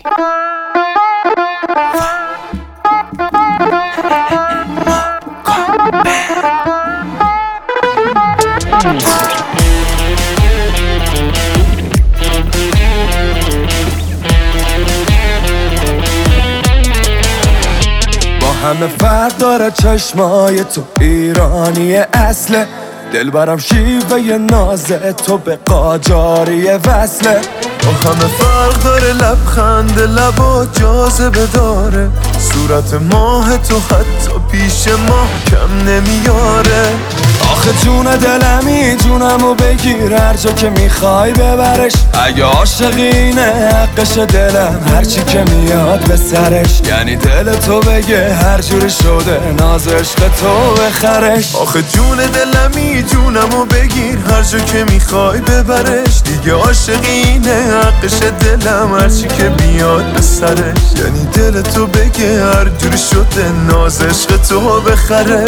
همه فرق داره چشمای تو ایرانی اصله، دل برم شیوه نازه تو به قاجاری وصله. با همه فرق داره لبخند لبا جاذبه داره، صورت ماه تو حتی پیش ماه کم نمیاره. آخه جون دلمی جونمو بگیر هر جا که میخوای ببرش، اگه عاشقینه حقش دلم هرچی که میاد به سرش، یعنی دل تو بگه هر جوری شده ناز عشق تو بخرش. آخه جون دلمی جونمو بگیر هر جا که میخوای ببرش، دیگه عاشقینه حقش دلم هرچی که بیاد به سرش، یعنی دل تو بگه هر جوری شده ناز عشق تو بخرش.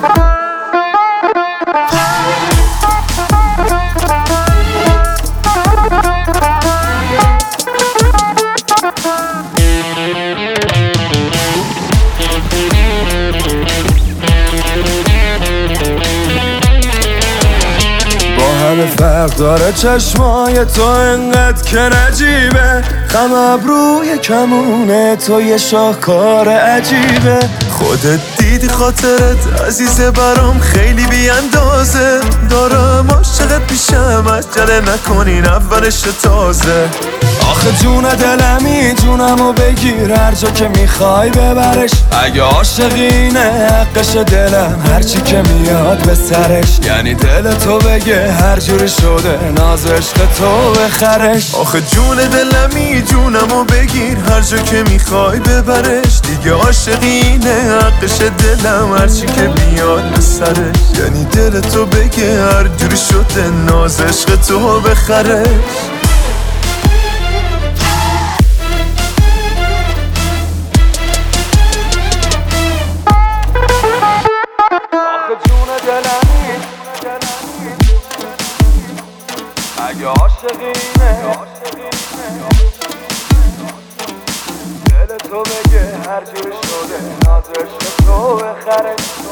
همه فرق داره چشمای تو انقدر که نجیبه، خم ابروی کمونه تو یه شاهکار عجیبه. خودت دیدی خاطرت عزیزه برام خیلی بی اندازه، دارم عاشقت پیشم عجله نکنین اولش تازه. آخه جون دلمی جونمو بگیر هر جا که میخوای ببرش، اگه عاشقینه حقش دلم هرچی که میاد به سرش، یعنی دل تو بگه هر جوری شده ناز عشق تو بخرش. آخه جون دلمی جونمو بگیر هر جا که میخوای ببرش، دیگه عاشقینه حقش دلم هرچی که بیاد به سرش، یعنی دل تو بگه هر جوری شده ناز عشق تو بخرش. اگه عاشقینه دل تو بگه هر جوری شده ناز عشق تو بخرش.